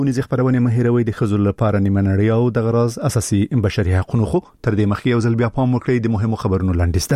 ونیزه خبرونه مهیروي د خزل لپاره نیمه نړۍ او د غراز اساسي بشري حقوقو خو تر دې مخکې یو ځل بیا پام وکړئ د مهمو خبرونو لاندسته.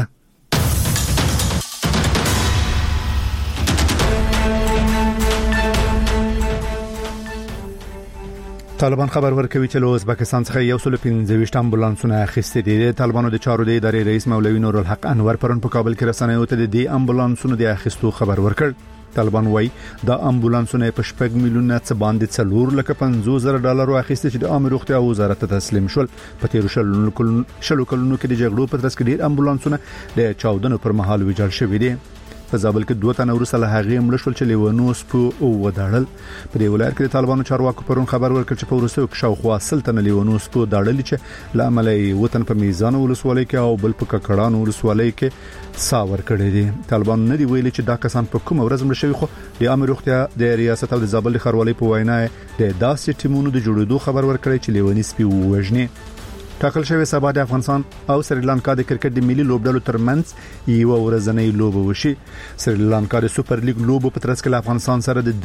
طالبان خبر ورکوي چې له ازبکستان څخه 115 امبولانسونه اخیستي دي. طالبانو د چارو د ادارې رئیس مولوي نور الحق انور پرون په کابل کې رسنیو ته د دې امبولانسونو د اخیستو خبر ورکړ. طالبان وایي دا امبولانسونه په 8 میلیونه څه باندې $450,000 اخیستي چې د عامه روغتیا وزارت ته تسلیم شول. په تیر شلو کلونو کې د جګړو په ترڅ کې ډیر امبولانسونه د چاودنو پر مهال ویجاړ شوي دي. په زابل کې 2 تنه ورسره له هغې مړ شول چې لیونوس په وداړل. په دې ولایت کې د طالبانو چارواکو پرون خبر ورکړ چې په وروستیو کې شاوخوا 10 تنه لیونوس په وداړل چې لامل یې وطن په میزان ولسوالۍ کې او بل په ککړان ولسوالۍ کې ساور کړی دي. طالبان نه دی ویلي چې دا کسان په کوم ورځ مړ شوي، خو د عامه روغتیا د ریاست او د زابل د ښاروالۍ په وینا د داسې ټیمونو د جوړېدو خبر ورکړی چې لیونی سپي ووژني. ټاکل شوی سبا د افغانستان او سریلانکا د کرکټ د ملي لوبډلو ترمنځ یو ورځنۍ لوبه وشي. سریلانکا د سوپر لیګ لوبو په ترڅ کې افغانستان سره د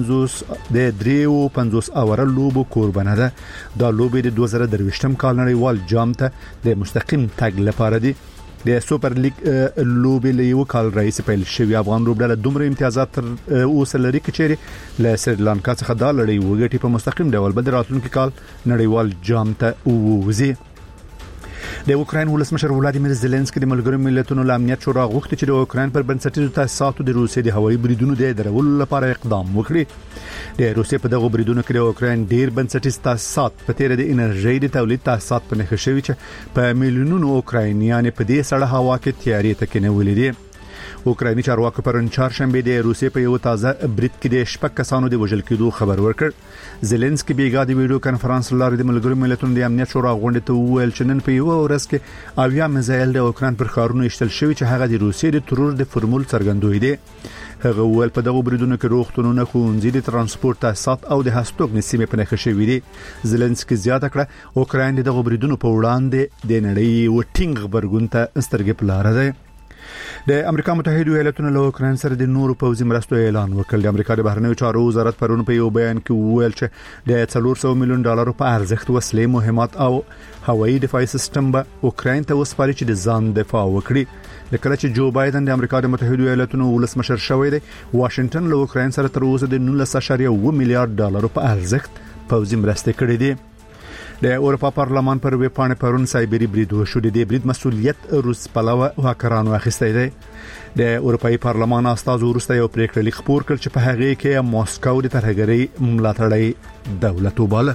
53 اوره لوبو قربانه ده. دا لوبه د 2023م کال نړیوال جام ته د مستقیم تګ لپاره دي. د سوپر لیګ لوبې له یو کال رئیس پیل شوی افغان لوبډله دومره امتیازات تر اوسه لري چې له سریلانکا څخه دا لړۍ وګټي په مستقیم ډول به د راتلونکي کال نړیوال جام ته ووځي. د اوکرين ولسمشر ولادیمیر زيلنسکي د ملګرو ملتونو له امنیت شورا غوښتي چې د اوکرين پر بنسټیزو تاسیساتو د روسیې د هوایي بریدونو د درولو لپاره اقدام وکړي. د روسیې په دغه بریدونو کې د اوکرين ډیر بنسټیز تاسیسات په تیر د انرژي د تولید تاسیسات په نښه شوي چې په میلیونونو اوکراینیان په دې سړه هوا کې تیاری تکینولې دي. اوکرایني چارواکو پرون چهارشنبه د روسیې په یو تازه برید کې د 6 کسانو د وژل کېدو خبر ورکړ. زيلنسکي بیګا د ویډیو کانفرنس لارې د ملګرو ملتونو د امنیت شورا غونډې ته وویل چې نن په یو ورځ کې اویا میزایل د اوکران پر ښارونو اشتل شوی چې هغه د روسیې د ترور د فرمول څرګندوي دي. هغه ویل په دغه بریدونو کې روغتونونه، ښوونځي، د ترانسپورت تاسیسات او د هستوګنې سیمې په نښه شوي دي. زيلنسکي زیاته کړه اوکرين دغه بریدونو په وړاندې د نړۍ وټینګ خبرګون ته سترګې په لار ده. د امریکا متحده ایالاتونو له اوکرين سره د نورو پوځي مرستو اعلان وکړ. د امریکا د بهرنیو چارو وزارت پرون په یو بیان کې وویل چې د $400 میلیون په ارزښت وسلې، مهمات او هوایي دفاعي سیستم به اوکرين ته وسپاري چې د ځان دفاع وکړي. لکه چې جو بایدن د امریکا د متحده ایالاتونو ولسمشر شوی دی، واشنگټن له اوکرين سره تر اوسه د $19.1 میلیارډ په ارزښت پوځي مرستې کړې دي. د اروپا پارلمان پر ویب پاڼې پرون سایبری برید وشو. د دې برید مسؤلیت روس پلوه هاکرانو اخیستی دی. د اروپאי پارلمان استازو ورسته یو پریکړه لیک خپور کړ چې په هغه کې ماسکو د ترهګرۍ ملاتړی دولت وباله.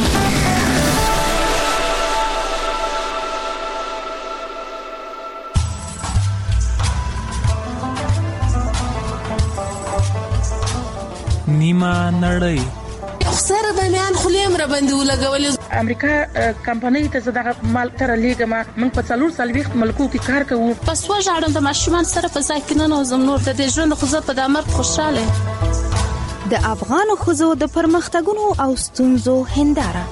نیمه نړۍ سره د میان خلیم را باندې ولګول. امریکا کمپنۍ ته زداغه مال تر لیګه ما موږ په 4 ملکو کې کار کوو. پس وژاړم د ماشومان سره په ځای کې نه نوزم نور د ژوند خو زه په دامر خوشاله. د افغان خوځو د پرمختګونو او ستونزو هنداره.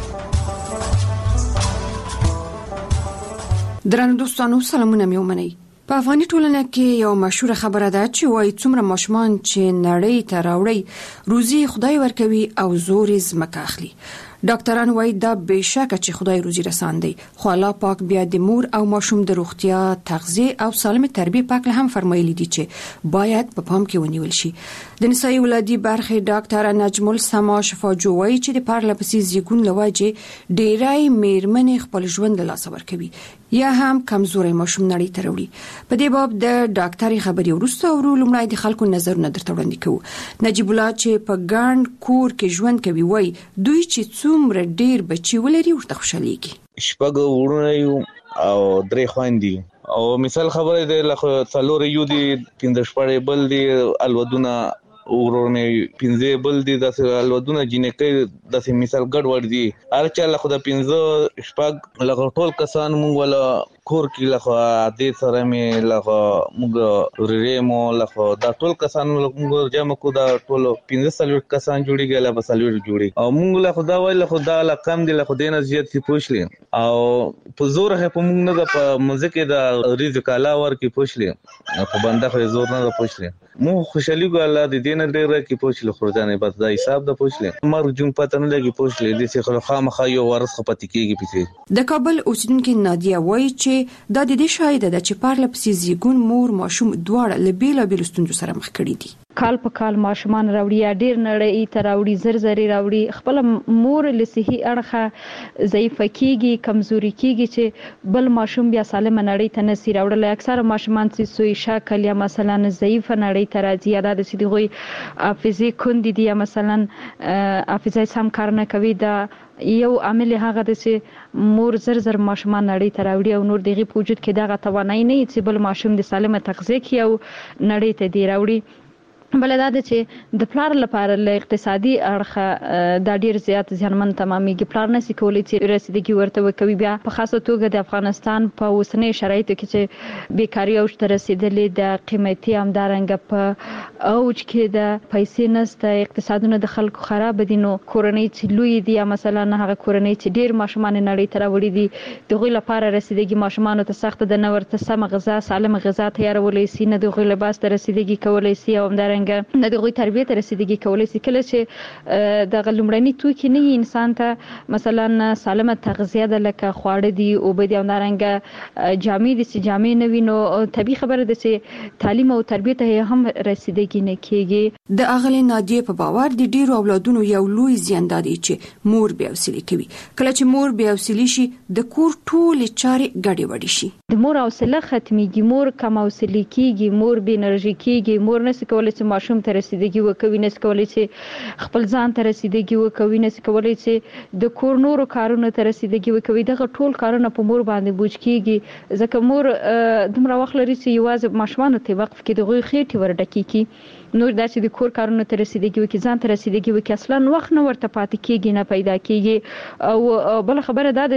درنو دوستانو سلامونه مې ومنئ. په افغاني ټولنه کې یو مشهور خبره ده چې وایي څومره ماشومان چې نړۍ ته راوړي روزي خدای ورکوي او زور یې ځمکه اخلي. ډاکټران وایي دا بهشکه چې خدای روزي رساندي، خو الله پاک بیا د مور او ماشوم د روغتیا، تغذیه او سالمه تربیه پاک له هم فرمایلی دي چې باید په پام کې ونیول شي. د نسایي ولادي برخه ډاکټر نجم السما شفاجو وایي چې د پارلپسي زیګون لواجه ډیرای میرمنې خپل ژوند له لاسه ورکوي یا هم کمزوري ماشوم نړۍ ته راوړي. په دې باب د ډاکټري خبري ورسته ورو لمړی د خلکو نظرونه درته وړاندې کوو. نجیب الله چې په ګاند کور کې ژوند کوي وایي دوی چې څومره ډیر بچي ولري ورته خوشاليږي. شپږ ورونه یو او درې خويندې او مثال خبره ده لکه څلور یو دي 15 شپږ بل دي الودونه ورونه 15 بل دي د الودونه جنکې د مثال ګډ ور دي هر چا له خو د 15 شپږ لکه ټول کسان مونږ ولا کور کې لخوا د سره مې لخوا موږ ریمو لخوا دا ټول کسان موږ جمع کو دا ټول 15 کسان جوړیږي لا بسالور جوړي او موږ لخوا دا ویل خدا لا کم دي لخوا دینه زیات کی پوښلې او په زور هه په موږ نه په مزه کې دا ریزق علاوه ور کې پوښلې په بنده خو زور نه پوښلې مو خوشالي ګاله د دینه ډیره کې پوښلې خورځانه بس دا حساب د پوښلې مرګ جون پته نه لګي پوښلې د څه خامخا یو ورس خپتی کېږي پېڅې د کابل اوسیدونکو نادیا وایي چې د دې شاهد ده چې پارلپسي زیګون مور ماشوم دواړه لبیلا بیل ستونزو سره مخ کړي دي کال په کال ماشومان راوړي یا ډیر نړۍ ته راوړي زر راوړي خپل مور له صحي اړخه ضعیف کیږي کمزوري کیږي چې بل ماشوم بیا سالم نړۍ ته نسی راوړل اکثر ماشومان چې سوی شکل یا مثلا ضعیف نړۍ ته راځي یا د سیدغوي حافظي کندي دي یا مثلا حافظه سم کار نه کوي دا یو عامل هغه د چې مور زر ماشومان نړۍ ته راوړي او نور دغه په وجود کې دغه توانای نه چې بل ماشوم د سالمه تغذیه کې او نړۍ ته دی راوړي بل دا چې د پلار لپاره له اقتصادي اړخه دا ډیر زیات ځانمن تمامېږي پلار نشي کولای چې رسیدګي ورته وکوي بیا په خاصه توګه د افغانستان په اوسنۍ شرایطو کې چې بیکاری اوج ته رسیدلې د قیمتي همدارنګ په اوج کې د پیسې نسته اقتصادونه د خلکو خراب دي نو کورنۍ چې لوی دي یا مثلا هغه کورنۍ چې ډیر ماشومان نړۍ ته راوړي دي دغه لپاره رسیدګي ماشومان ته سخت د نورته سم غذا سالم غذا تیارولې سي نه دغه لباس ته رسیدګي کولای سي او همدارنګ نه دغه تربیه ته رسیدګي کولای شي کله چې د غلمړنی توکي نه انسان ته مثلا سالمه تغذیه د لکه خواړه دي او به د نارنګ جامې دي چې جامې نه وینو طبي خبره ده چې تعلیم او تربیه ته هم رسیدګي نه کیږي د اغلی نادیه په باور د ډیرو اولادونو یو لوی زیان دی چې مور بیا وسیله کوي کله چې مور بیا وسیله شي د کور ټول چارې ګډې وډې شي د مور حوصله ختميږي مور کم حوصله کیږي مور بې انرژي کیږي مور نس کولای چې ماشوم ته رسیدګي وکوي نس کولای چې خپل ځان ته رسیدګي وکوي نس کولای چې د کور نورو کارونو ته رسیدګي وکوي دغه ټول کارونه په مور باندې بوج کیږي ځکه مور دومره وخت لري چې یوازې ماشومان ته وقف کې دغه خېټي ورډکی کی نور داسې د کور کارونو ته رسیدګي وکي ځان ته رسیدګي وکي اصلا وخت نه ورته پاتې کیږي نه پیدا کیږي او بل خبره ده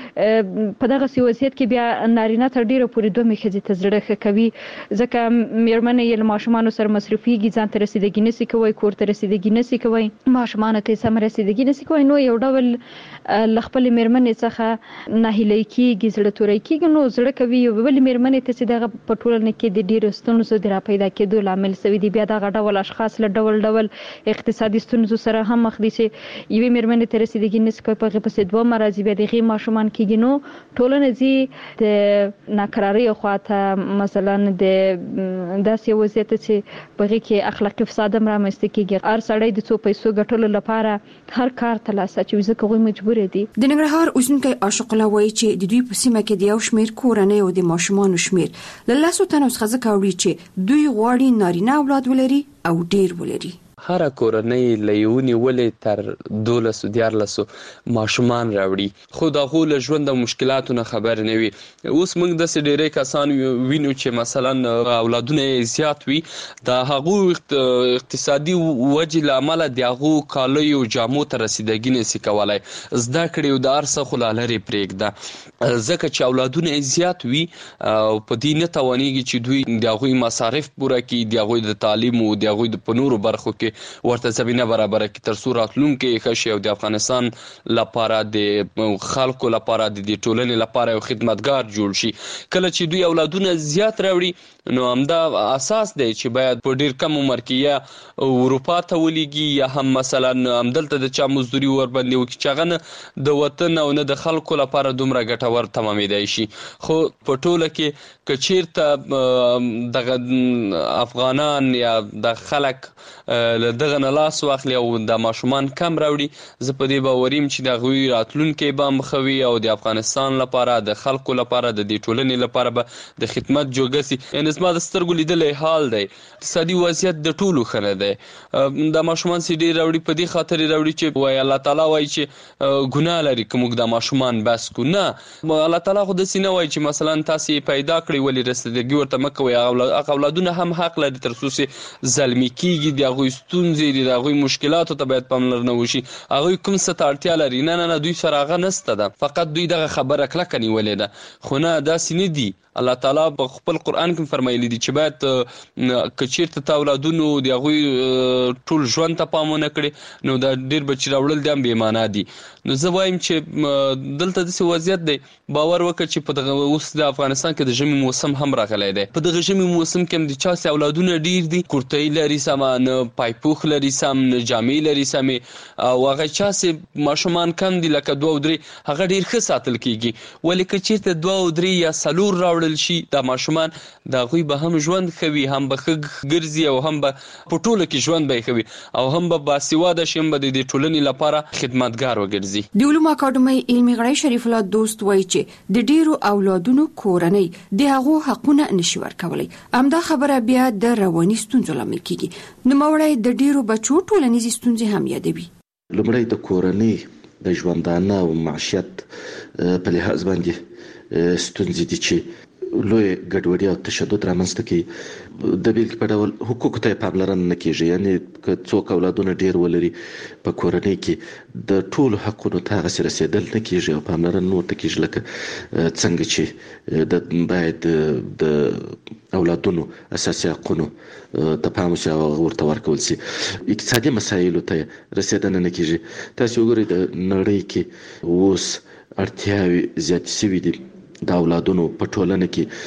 چې په دغه وضعیت کې بیا نارینه تر ډیره پورې دوه مخې ته زړه کوي ځکه میرمنې یې ماشومان سره مصرفيږي ځان ته رسیدګي نسی کوي کور ته رسیدګي نسی کوي ماشومان ته سم رسیدګي نسی کوي نو یو ډول خپل میرمنې څخه نه هلي کیږي زړه توري کیږي نو زړه کوي یو بل میرمنې ته چې دغه پټولنه کې د ډیرو ستونزو د را پیدا کېدو لامل سوي دی بیا دغه ډول اشخاص له ډول اقتصادي ستونزو سره هم مخ دي چې یوې میرمنې ته رسیدګي نسی کوي په پسې دوه مرزي به دغه ماشومان کیږي نو ټولنه زی د ناکراری خواته مثلا د داسې وضعیت چې بغي کې اخلاقی فساد هم رامنځته کیږي هر سړی د څو پیسو ګټلو لپاره هر کار تلاسه چې ځکه غوي مجبور دي د ننګرهار اوسنکي عاشق الله وایي چې د دوی په سیمه کې د یو شمیر کورنۍ او د ماشومان شمیر له لاسو تنو څخه کاوړي چې دوی غواړي نارینه اولاد ولري او ډیر ولري هر کورنۍ لیونی ولې تر 12 ماشومان راوړي خو دا غول ژوند د مشکلاتو نه خبر نه وي اوس موږ د سډيري کسان وینو چې مثلا اولادونه زیات وي دا هغه اقتصادي وجه لامل دی هغه کالي او جامو ته رسیدګي نسی کولای زده کړي او د ارسه خلالري پرېږده ځکه چې اولادونه زیات وي او په دې نه توانيږي چې دوی د هغه مصارف پوره کړي د هغه د تعلیم او د هغه د پنورو برخو کې ورته زمينه برابر کی تر څو راتلونکي خشي او د افغانستان لپاره د خلکو لپاره د ټولنې لپاره یو خدمتګار جوړ شي کله چې دوی اولادونه زیات راوړي نو همدا اساس دی چې باید په ډیر کم عمر کې یا اروپا ته ولېږي یا هم مثلا همدلته د چا مزدوري ور باندې وکړي چې غنه د وطن او نه د خلکو لپاره دومره ګټور تمامېدای شي خو په ټوله کې کچیرته د افغانان یا د خلک دغه نه لاس واخلي او د ماشومان کم راوړي زه په دې باوریم چې د غوي راتلونکي به مخوي او د افغانستان لپاره د خلکو لپاره د دې ټولنې لپاره به د خدمت جوګسي ان زما د سترګو لیدلې حال دی اقتصادي وضعیت د ټولو خنه دی د ماشومان سي ډیر راوړي په دې خاطر راوړي چې وای الله تعالی وای چې ګناه لري کوم د ماشومان بس کو نه الله تعالی خو د سینه وای چې مثلا تاسو پیدا کړی ولې رسیدګي ورته مکوي اولادونه هم حق لري تر څو سي ظلمي کیږي د غوي ستونزې دي د هغوی مشکلاتو ته باید پاملرنه وشي هغوی کوم څه ته اړتیا لري نه دوی سره هغه نشته ده فقط دوی دغه خبره کلکه نیولې ده خو نه داسې نه دي الله تعالی په خپل قرآن کې فرمایلی دي چې باید که چیرته تا اولادونو د هغوی ټول ژوند ته پام ونه کړي نو دا ډېر بچي راوړل دي هم بې معنا دي نو زه وایم چې دلته داسې وضعیت دی باور وکړه چې په دغه اوس د افغانستان کې د ژمي موسم هم راغلی دی په دغه ژمي موسم کې هم د چا چې اولادونه ډېر دي کورتۍ لري سمه نه پایپوخ لري سم نه جامې لري سمې او هغه چا چې ماشومان کم دي لکه 2 او 3 هغه ډېر ښه ساتل کېږي ولې که چیرته 2 او 3 یا 4 راوړل شي دا ماشومان د هغوی به هم ژوند ښه وي هم به ښه ګرځي او هم به په ټوله کې ژوند به یې ښه وي او هم به باسواده شي هم به د ټولنې لپاره خدمتګار وګرځي د علومو اکاډمۍ علمي غړی شریف الله دوست وایي چې د ډیرو اولادونو کورنۍ د هغو حقونه نشي ورکولی همدا خبره بیا د رواني ستونزو لامل کیږي نوموړی د ډیرو بچو ټولنیزې ستونزې هم یادوي لومړی د کورنۍ د ژوندانه او معیشت په لحاظ باندې ستونزې دي چې لوی ګډوډي او تشدد رامنځته کوي د بیلګې په ډول حقوقو ته پاملرنه نه کیږي یعنی که څوک اولادونه ډیر ولري په کورنۍ کې د ټولو حقونو ته هغسې رسېدل نه کیږي او پاملرنه نه ورته کیږي لکه څنګه چې باید د اولادونو اساسي حقونو ته پام وشي او ورته ورکول شي اقتصادي مسایلو ته رسېدنه نه کیږي تاسو وګورئ د نړۍ کې اوس اړتیاوې زیاتې شوي دي د اولادونو په ټولنه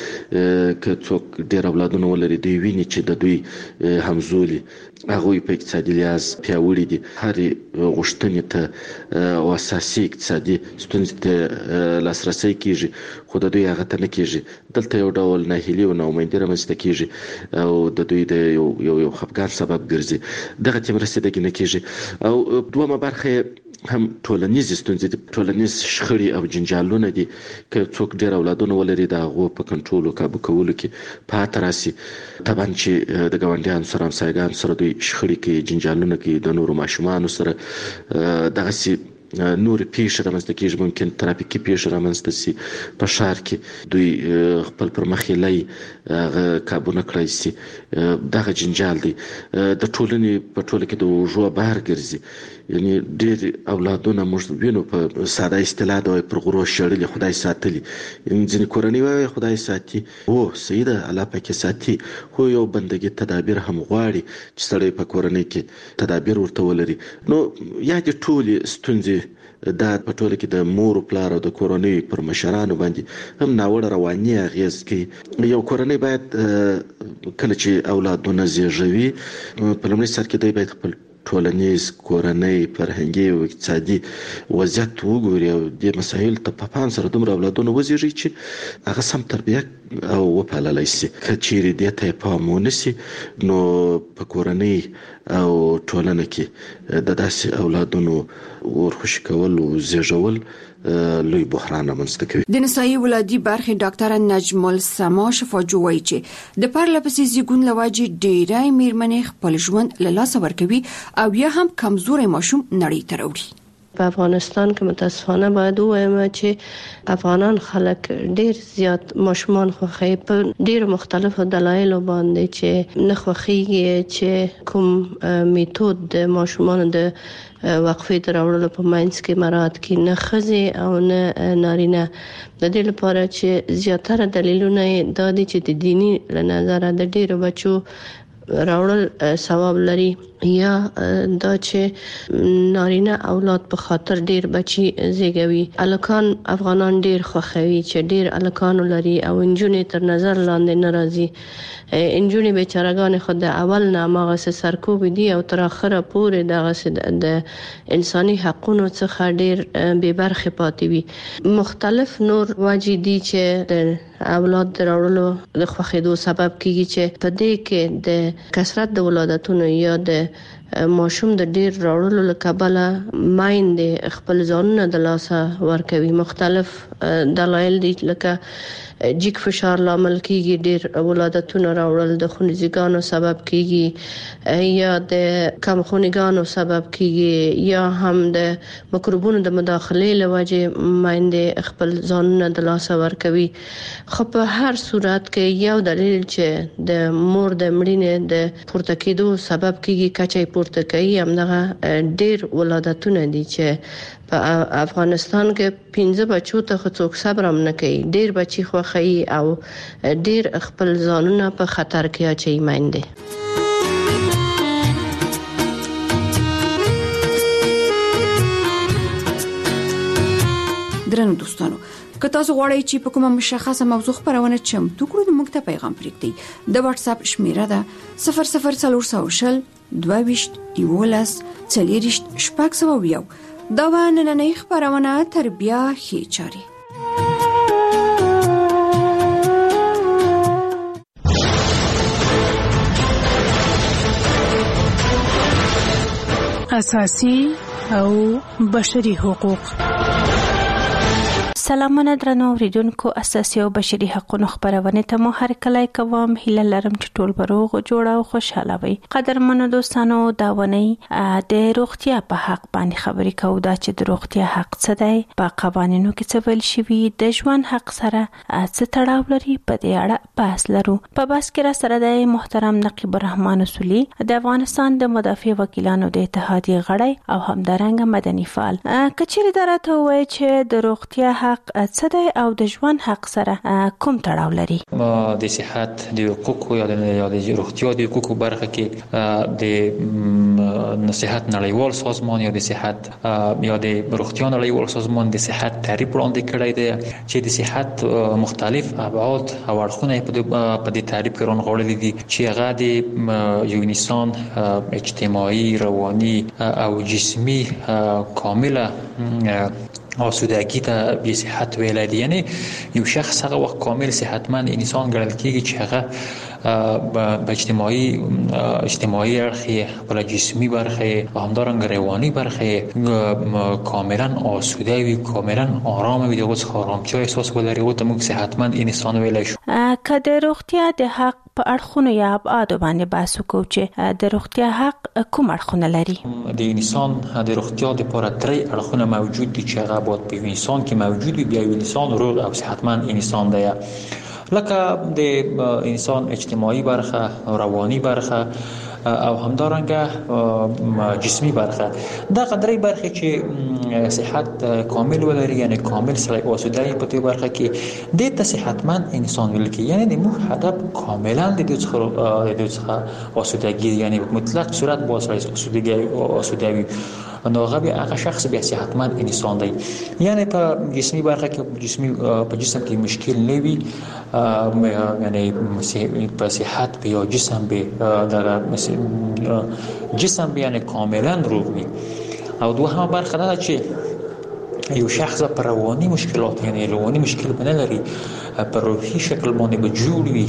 کې که څوک ډیر اولادونه ولري دوی ویني چې د دوی همزولي هغوی په اقتصادي لحاظ پیاوړي دي هرې غوښتنې ته او اساسي اقتصادي ستونزې ته لاسرسی کیږي خو د دوی هغه ته نه کیږي دلته یو ډول ناهیلي او ناامیدي رامنځته کیږي او د دوی د یو خفګان سبب ګرځي دغه ته رسیدګي نه کیږي او دومره برخه هم ټولنیز ستونزې دي ټولنیز شخړې او جنجالونه دي که څوک ډیر اولادونه ولري د هغو په کنټرول او کابو کولو کې پاتې راسي طبعا چې د ګاونډیانو سره همسایګانو سره دوی شخړې کوي جنجالونه کوي د نورو ماشومانو سره دغسې نور پیښې رامنځته کیږي ممکن ترافیکي پیښې رامنځته شي په ښار کې دوی خپل پر مخ یې لای هغه کابو نه کړی شي دغه جنجال دی د ټولنې په ټوله کې د اوږو بار ګرځي یعنی ډېر اولادونه موږ وینو په ساده اصطلاح د پر غرو شړلي خدای ساتلي یعنی ځینې کورنۍ وایي خدای ساتي او صحیح ده الله پاک ساتي خو یو بندګي تدابیر هم غواړي چې سړی په کورنۍ کې تدابیر ورته ولري نو یا د ټولې ستونزې دا په ټوله کې د مور او پلار او د کورنۍ پر مشرانو باندې هم ناوړه رواني اغېز کوي یو کورنۍ باید کله چې اولادونه زیږوي په لومړي سر کې دوی باید خپل ټولنیز کورنۍ فرهنګي او اقتصادي وضعیت وګوري او د مسایل ته په پام سره دومره اولادونه وزیږي چې هغه سم تربیه او وپاللی شي که چیرې دې ته پام ونه شي نو په کورنۍ او ټولنه کې د داسې اولادونو ورخوشي کول او زیږول لوی بحران رامنځته کوي د نسایي ولادي برخې ډاکټر نجم السما شفاجو وایي چې د پرلپسې زیږون لواجی ډیری میرمنې خپل ژوند له لاسه ورکوي او یا هم کمزوري ماشوم نړۍ ته راوړي په افغانستان کې متاسفانه باید ووایم چې افغانان خلک ډیر زیات ماشومان خوښوي په ډیر مختلفو دلایلو باندې چې نه خوښیږي چې کوم میتود د ماشومان د وقفې تر راوړلو په منځ کې مراعات کړي نه ښځې او نه نارینه د دې لپاره چې زیاتره دلیلونه دا دي چې د دینی له نظره د ډیرو بچو راوړل ثواب لري یا دا چې نارینه اولاد په خاطر ډیر بچي زیږوي الکان افغانان ډیر خوښوي چې ډیر الکان لري او انجونې تر نظر لاندې ناراضي انجونې بیچارهګان خود د اول نه ماغه سرکوب دي او تر اخره پورې دغه د انساني حقوقو څخه ډیر بې برخې پاتې وي مختلف نور واجی دي چې د اولاد راوړلو د خوښېدو سبب کیږي چې په دې کې د کثرت د ولادتونو یا د ماشوم د ډیر راوړلو لکبله مایند خپل ځانونه د لاسه ورکوي. مختلف دلایل دي لکه جګ فشار لامل کیږي، ډیر ولادتونه راوړل د خونریزګانو سبب کیږي، یا د کم خونګانو سبب کیږي، یا هم د مکروبونو د مداخله لوجه مایندې خپل ځانونه د لاسه ورکوي. خو په هر صورت کې یو دلیل چې د مور د مړینې د پورته کېدو سبب کیږي کچې پورته کوي همدغه ډیر ولادتونه دي چې په افغانستان کې 15 بچو ته څوک صبر هم نه کوي. ډیر بچي خوخی او ډیر خپل ځانونه په خطر کې اچي مایندې. درنو دوستانو، که تاسو غواړئ چې په کومه مشخصه موضوع خبرونه چمتو کړو نو موږ ته پیغام پرېږدئ. د واتس اپ شمیره ده 00420 22 11 40 شپږ. دا و نننۍ خبرونه تر بیا ښې چارې. اساسي او بشري حقوق. سلامونه درنو اوریدونکو، اساسي او بشري حقوقو خبرونه ته مو هر کله کوم هیله لرم چې ټول بروغ جوړ او خوشاله وي. قدرمنو دوستانو، دا ونی د روغتیا په حق باندې خبرې کوو. دا چې د روغتیا حق څه دی، په قوانینو کې څه ویل شوی، د ژوند حق سره څه تړاو لري، په دې اړه بحث لرو. په بحث کې را سره د محترم نقیب الرحمن اصولي د افغانستان د مدافع وکیلانو د اتحادیې غړی او همدارنګه مدني فعال. کچېرې درته وایي چې د روغتیا حق څه دی او د ژوند حق سره کوم تړاو لري. د صحت د حقوقو یا د روغتیا د حقوقو برخه کې د صحت نړیوال سازمان یا د صحت یا د روغتیا نړیوال سازمان د صحت تعریف وړاندې کړی دی چې د صحت مختلف ابعاد او اړخونه په دې تعریف کې رانغاړلي دي چې هغه د یو انسان اجتماعي، رواني او جسمي کامله آسودگی ته به صحت ویل دي. یعنی یو شخص هغه وخت کامل صحتمند انسان ګڼل کیږي چې هغه په اجتماعي اړخ، په جسمي برخه او همدارنګه رواني برخه کاملا آسوده وي، کاملا آرام وي، دغه آرامتیا احساس ولري او ته موږ صحتمند انسان ویل شو. که د روغتیا د حق په اړخونو یا ابعاد باندې بحث وکړو چې د روغتیا حق کوم اړخونه لري. د انسان د روغتیا لپاره درې اړخونه موجود دي چې هغه باید په انسان کې موجود وي. بیا یو انسان روغ او صحتمند انسان دی، لکه د انسان اجتماعي برخه، رواني برخه او همدارنګه جسمي برخه. دا درې برخه چې صحت کامل ولري، یعنی کامل سره آسوده په دې برخه کې د صحتمند انسان ویل کی. یعنی د موږ هدف کاملا د دې څخه آسودگی، یعنی مطلق صورت با آسوده وي، نو هغه شخص بیا صحتمند انسان دی. یعنی په جسمي برخه کې په جسم کې مشکل نه وي، یعنی په صحت به یا جسم به در جسم به یعنی کاملا روغ وي. او دوهمه برخه دا چې یو شخص پر رواني مشکلات، یعنی رواني مشکل نه لري، پر روحي شکل باندې به جوړ وي،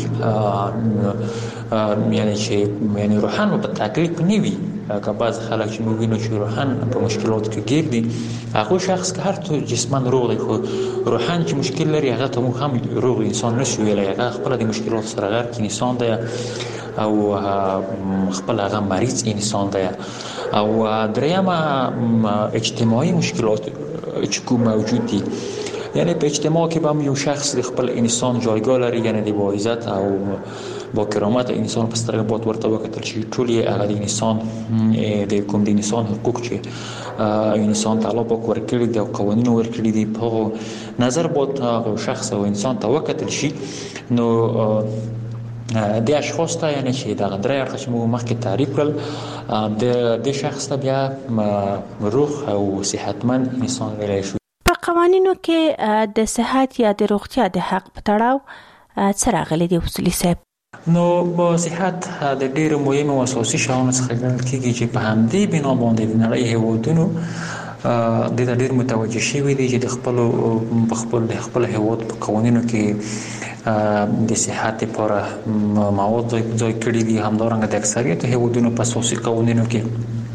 یعنی چې یعنی روحان په تکلیف نه وي. که بعض خلک چې موږ وینو چې روحان په مشکلات کې ګیر دي، هغه شخص که هر څو جسمن روغ دی خو روحان چې مشکل لري، هغه ته موږ هم روغ انسان نشو ویلی. هغه خپل د مشکلات سره غرق انسان دی او خپل هغه مریض انسان دی. او درېیمه اجتماعي مشکلات چې کوم موجود دي، یعنی په اجتماع کې به یو شخص د خپل انسان جایگاه لري، یعنی د با عزت او با کرامت انسان په سترګه باید ورته وکتل چې ټول هغه د انسان د کوم د انسان حقوق چې انسان ته الله پاک ورکړي دي او قوانینو ورکړي دي، په نظر باید هغه شخص او انسان ته وکتل شي. نو د اشخاص ته، یعنی چې د درې اړخ چې موږ مخکې تعریف کړل، د شخص ته بیا روغ او صحتمند انسان ویلی شو. په قوانینو کې د صحت یا د روغتیا د حق په تړاو څه راغلي دي اصولي صاحب؟ نو با صحت د ډېرو مهمو او اساسي شیانو څخه ګڼل کېږي چې په همدې بنا باندې د نړۍ هېوادونو د ډېر متوجه شوي دي چې د خپل هېواد په قوانینو کې د صحت لپاره مواد ځای کړي دي. همدارنګه د اکثریت هېوادونو په اساسي قوانینو کې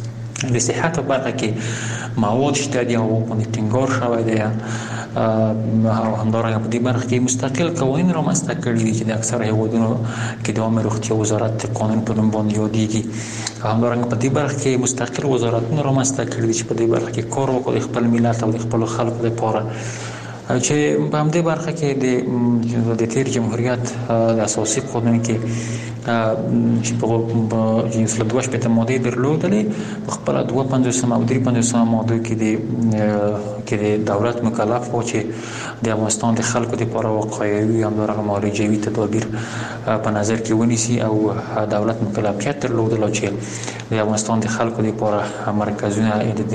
د صحت په برخه کې مواد شته دي او باندې ټینګار شوی دی او همدارنګه په دې برخه کې مستقل قوانین رامنځته کړي دي چې د اکثره هیوادونو کې د عامه روغتیا وزارت قانون په نوم باندې یادېږي. همدارنګه په دې برخه کې مستقل وزارتونه رامنځته کړي دي چې په دې برخه کې کار وکړي خپل ملت او خپل خلکو لپاره، چې په همدې برخه کې د تیر جمهوریت د اساسي قانون کې چې په 2 ماده درلودلې په خپل 52 او 53 ماده کې د دولت مکلف و چې د افغانستان د خلکو لپاره واقعي همدارنګه معالجوي تدابیر په نظر کې ونیسي او دولت مکلفیت درلودل چې د افغانستان د خلکو لپاره مرکزونه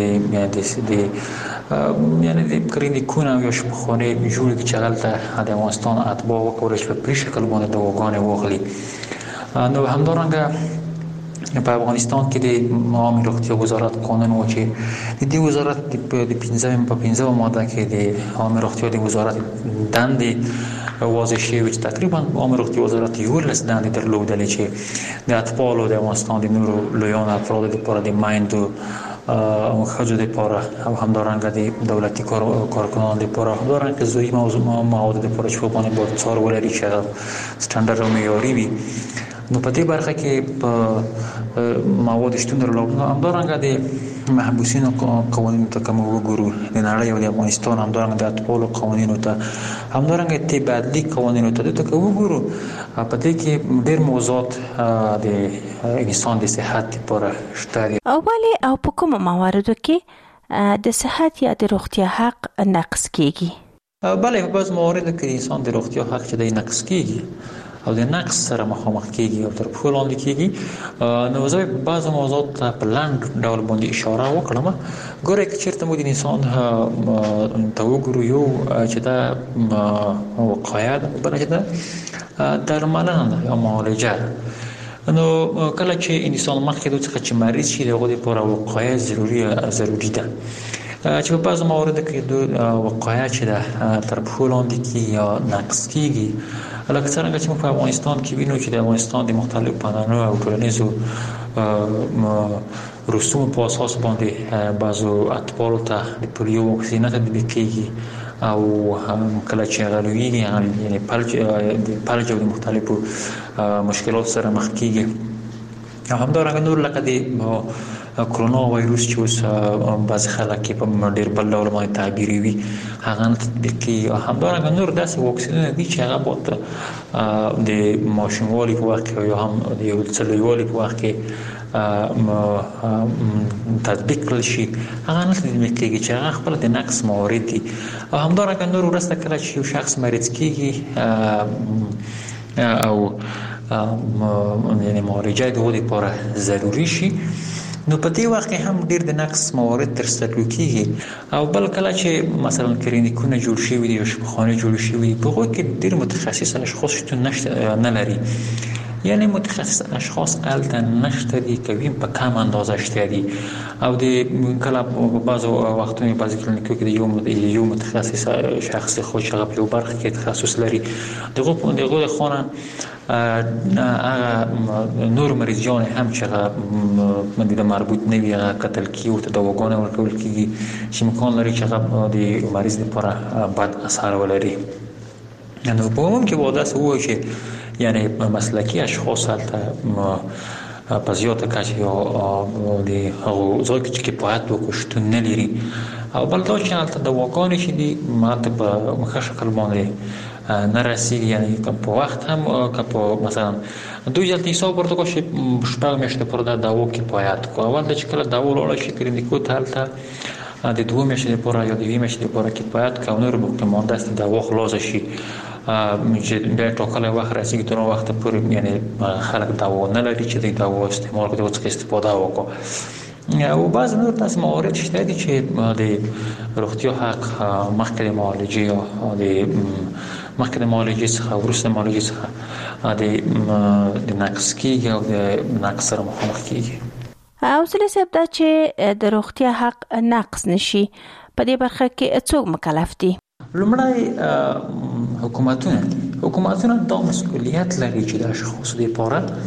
یعنی د کلینیکونه او شفاخانه جوړ کړي چې هلته د افغانستان اتباع وکولای شي په پرې شکل باندې دواګانې واخلي. نو همدارنګه په افغانستان کې د عامه روغتیا وزارت قانون و چې د دې وزارت د 15 ماده کې د عامه روغتیا د وزارت دندې واضح شوی چې تقریبا عامه روغتیا وزارت 11 دندې درلودلې چې د اطفالو د افغانستان د نورو لویانو افرادو لپاره د مایندو او خځو لپاره او همدارنګه د دولتي کارکنانو لپاره همدارنګه زوی مواد لپاره چې په باندې باید څار ولري چې سټانډرډ او معیاري وي. نو په دې برخه کې په مواد شتون درلود. همدارنګه د محبوسینو قوانینو ته کوم وګورو د نړۍ او د افغانستان همدارنګه د اطفالو قوانینو ته همدارنګه تبادلی قوانینو ته د وګورو په دې کې ډېر موضوعات د انسان د صحت لپاره شته دي. اولی او په کوم مواردو کې د صحت یا د روغتیا حق نقض کیږي؟ بله په بعض مواردو کې انسان د روغتیا حق چې د نقض کیږي او د نقص سره مخامخ کیږي او تر پښو لاندې کیږي. نو زه په بعضو موضوعات په لاند ډول باندې اشاره وکړم. ګوره که چېرته مو د انسان ته وګورو یو چې دا وقایه ده، بله چې دا درملنه ده یا معالجه ده. نو کله چې انسان مخکې د څخه چې مریض شي د هغو لپاره وقایه ضروري ده چې په بعضو مواردو کې د وقایه چې ده تر پښو لاندې کیږي یا نقص کیږي. لکه څنګه چې موږ په افغانستان کې وینو چې د افغانستان د مختلفو پانانو او ټولنیزو رسومو په اساس باندې بعضو اطفالو ته د پولیو واکسینه تطبیق کیږي او کله چې هغه لویږي یعنې فلج او د مختلفو مشکلاتو سره مخ کیږي. او همدارنګه نور لکه د کرونا وایروس چې اوس بعضې خلک په ډېر بل ډول باندې تعبیروي هغه نه تطبیق کیږي. همدارنګه نور داسې واکسینونه دي چې هغه باید د ماشوموالي په وخت کې یا هم د یو څه لویوالي په وخت کې تطبیق کړل شي هغه نه تطبیق کیږي چې هغه خپله د نقص موارد دي. او همدارنګه نور وروسته کله چې یو شخص مریض کیږي او یعنې معالجه د هغو لپاره ضروري شي نو په دې وخت کې هم ډېر د نقص موارد ترسره کیږي. او بل کله چې مثلا کلینیکونه جوړ شوي دي یا شفاخانې جوړې شوي دي په هغو کې ډېر متخصص اشخاص شتون نه لري، یعنی متخصص اشخاص هلته نشته دي که ویم په کم اندازه شته دي. او د کله په بعضو وختونو بعضې کلینیکو کې د یو متخصص شخص خو چې هغه په یو برخه کې تخصص لري د هغو د خوا نه هغه نور مریضیان هم چې هغه د مربوط نه وي هغه کتل کیږي ورته دواګانې ورکول کیږي چې امکان لري چې هغه د مریض لپاره بد اثر ولري. نو په عموم کې به داسې ووایو چې یعنی مسلکی اشخاص هلته په زیاته کچه یا د هغو ځای کې چې کفایت وکړي شتون نه لري. او بل دا چې هلته دواګانې چې دي هلته په ښه شکل باندې نه رسېږي، یعنې که په وخت هم که په مثلا دوی هلته حساب ورته وکړه چې 6 میاشتې پورې دا دوا کفایت کړو. اول دا چې کله دوا ولاړه شي کلینیکو ته هلته د 2 میاشتې لپاره یا د 2 میاشتې لپاره کفایت کړي او نور به مانده است دوا خلاصه شي چې بیا ټاکلی وخت رسېږي تر هغه وخته پورې یعنې خلک دوا نه لري چې د دوا استعمال کړي د هغو څخه استفاده وکړو. او بعض نور داسې موارد شته دي چې د روغتیا حق مخکې د معالجې یا مخکې د معالجې څخه وروسته معالجې څخه د نقص کیږي او د نقص سره مخامخ کیږي. اوسلی صاحب دا چې د روغتیا حق نقص نشي په دې برخه کې څوک مکلف دي؟ لومړی حکومتونه دا مسئولیت لري چې د اشخاصو لپاره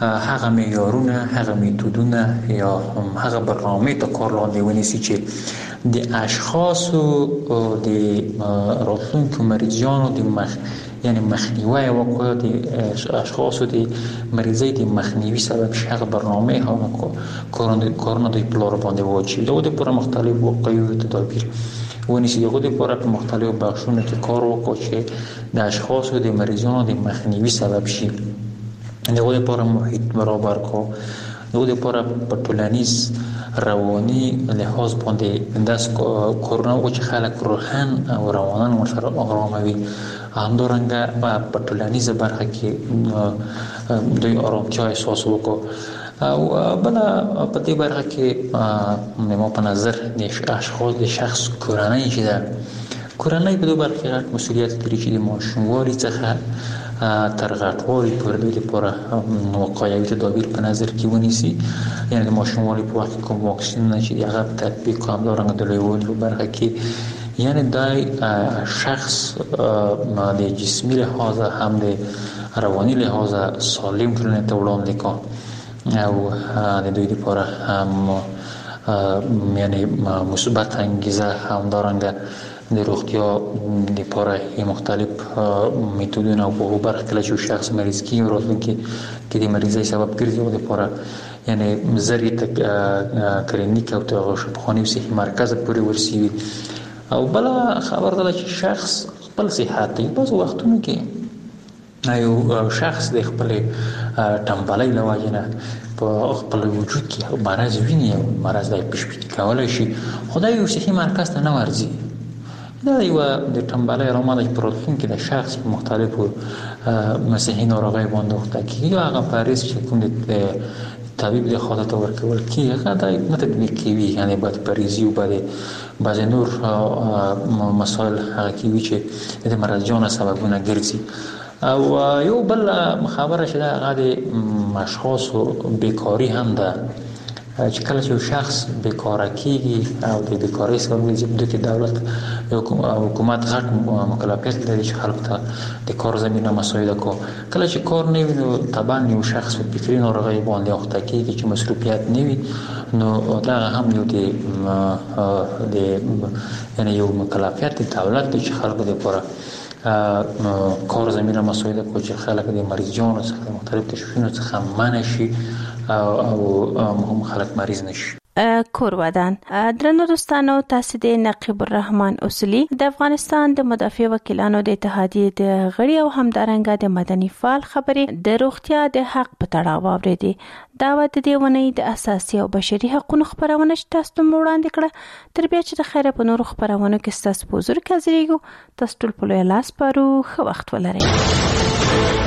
هغه معیارونه، هغه میتودونه یا هغه برنامه ته کار لاندې ونیسي چې د اشخاصو د راتلونکو مریضانو د یعنی مخنیوي وکړي، د اشخاصو د مریضۍ د مخنیوي سبب شي. هغه برنامه هم کارونه د پلان باندې واچي. دغه لپاره مختلف وقایوي تدابیر ونیسي. دغه لپاره په مختلفو بخشونو کې کار وکړي چې د اشخاصو د مریضانو د مخنیوي سبب شي. دغه لپاره محیط برابر کو، دغه لپاره په ټولنیز رواني لحاظ باندې داس کورونه او چې خلک روحان او روانان ورسره آراموي. همدارنګه په ټولنیزه برخه کې دوی آرامتیا احساس وکړو. او بل په دې برخه کې مو په نظر د اشخاص د شخص کورنۍ چې ده، کورنۍ په دې برخه کې غټ مسؤلیت لري چې د ماشوموالي څخه تر غټوالي پورې د لپاره وقایوي تدابیر په نظر کې ونیسي. یعنی د ماشوموالي په وخت کې کوم واکسینونه چې هغه تطبیق کوم همدارنګه د لویوالي برخه کې، یعنی دای شخص د جسمی لحاظ هم د رواني لحاظ سالم ټولنې ته وړاندې کو او د دوی لپاره یعنی مثبت انګیزه همدارنګه د روغتیا لپاره مختلف میتودونه او په برخه کې چې شخص مریض کیږي راتلونکي کې د مریضۍ سبب ګرځي او لپاره یعنی زری تک کلینیک او شفاخانه صحي مرکز پورې ورسیږي. او بل خبر ده چې شخص خپل صحت په بعض وختونو کې یو شخص د خپل ټمبلۍ لواجنه په خپل وجود کې مرز ویني او مرز د پېښې کولای شي خدای یو صحي مرکز ته نه ورځي. دا یو د ټمبلۍ رومانه پروتین کې د شخص مختلفو صحي ناروغۍ باندې وخت کې هغه پاریس چې کوم د طبيب د خاطر ته ورکول کی هغه د متدبیر کیوي، یعنی بعد پریزي او بعد نور مسائل هغه کیوي چې د مرض جون سببونه ګرځي. او یو بل خبره شته هغه د اشخاص بیکاری هم ده چې کله چې شخص بیکار کیږي او د بیکاری سبب د دولت او حکومت غټ مکلفیت لري چې خلک ته د کار زمينه مساعده کو. کله چې کار نه وي نو طبعا یو شخص په فکري ناروغي باندې وخت کیږي چې مصروفیت نه وي نو دا هم یو د یعنی یو مکلفیت دولت چې خلکو لپاره کار زمينه مساعده کو چې خلک د مریضانو څخه مختلف تشخیصونو څخه منع شي او هم خلک مریض نشي. کور ودان درنو دوستانو، تاسو د نقیب الرحمن اصولي د افغانستان د مدافع وکیلانو د اتحادیې د غړي او همدارنګه د مدني فعال خبرې د روغتیا د حق په تړاو واوریدي. دا د دیونې د اساسي او بشري حقوقو خبرونه تاسو ته وړاندې کړه. تر بیا چې د خیره په نورو خبرونو کې تاسو په زور کې حاضرېږو. تاسو ټول په لاس پارو، ښه وخت ولرئ.